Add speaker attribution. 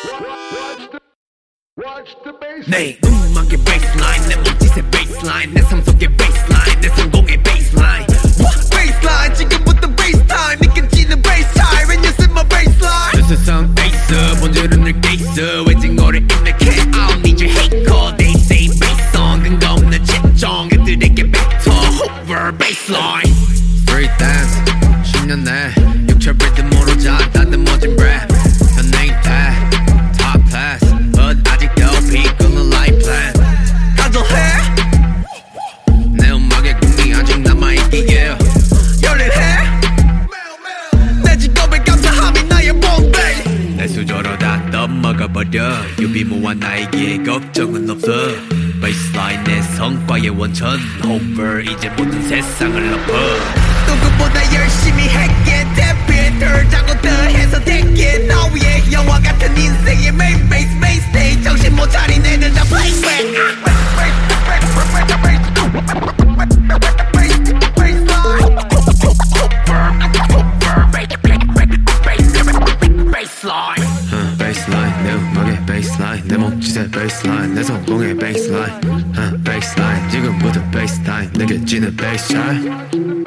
Speaker 1: 내 음악의 baseline 내 몸짓의 baseline 내 삶 속의 baseline 내 성공의 baseline baseline 지금부터 base time 느껴지는 bass time when you see my baseline 내 세상 ace 본질은 늘 게이스 외진거를 입력해 I don't need your hate call they say bass song 근거 없는 채정 그들에게 뱉어 over baseline street dance 10년 내 육체 리듬으로 자다는 멋진 랩 현행 tag top class but 아직도 비꾸는 life plan 가져해 내 음악에 꿈이 아직 남아있기에 열일해 내 직업에 감사함이 나의 본배 내 수저로 다 떠먹어버려 유비무한 나에게 걱정은 없어 baseline 내 성과의 원천 over 이제 모든 세상을 엎어 누구보다 열심히 했기에 데뷔를 자고 더해서 됐기에 나 위에 영화 같은 인생의 main base main stage 정신 못 차린 애들 다 playback baseline 내 음악의 baseline 내 몸짓의 baseline 내 성공의 baseline baseline 지금부터 bass time 느껴지는 bass time